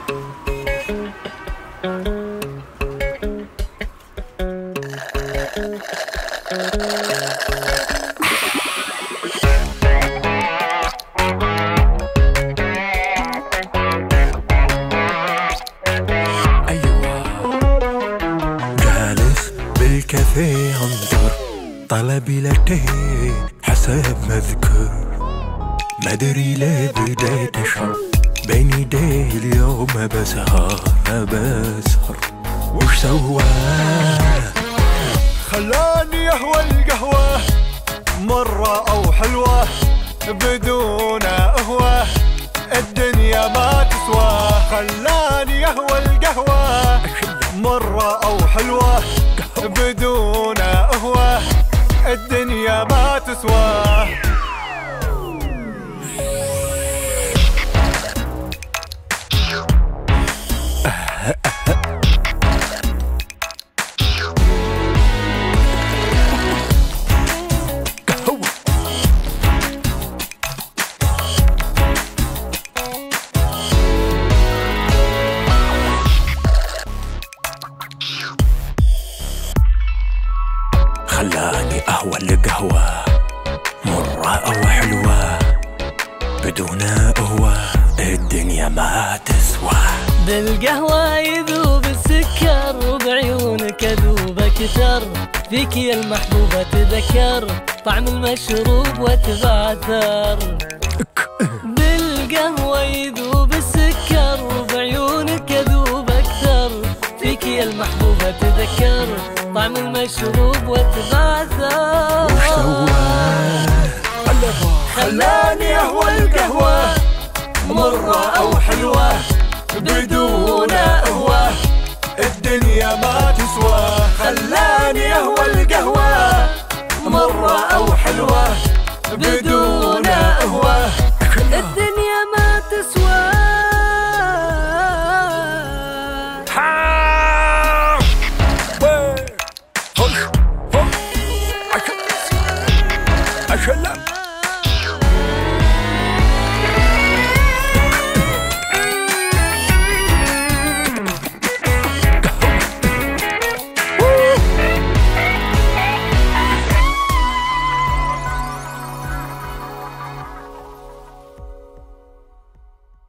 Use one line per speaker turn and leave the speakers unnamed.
بالكافيه انظر طلبي لاتيه حساب مذكور مدري ليه بديت اشعر بين يديه اليوم بسهر وش سواه
خلاني اهوى القهوة مرة او حلوة بدون قهوة الدنيا ما تسوى خلاني اهوى القهوة مرة او حلوة بدون قهوة الدنيا ما تسوى
خلاني أهوى القهوة مرة أو حلوة بدون قهوة الدنيا ما تسوى
بالقهوة يذوب السكر وبعيونك أذوب أكثر فيك يا المحبوبة تذكر طعم المشروب وتبعثر بالقهوة يذوب السكر وبعيونك أذوب أكثر فيك يا المحبوبة تذكر طعم المشروب وتبعثر
وش سواه
خلاني اهوى القهوة مرة او حلوة بدون قهوة الدنيا ما تسوى خلاني اهوى القهوة مرة او حلوة بدون قهوة
الدنيا ما تسوى
خش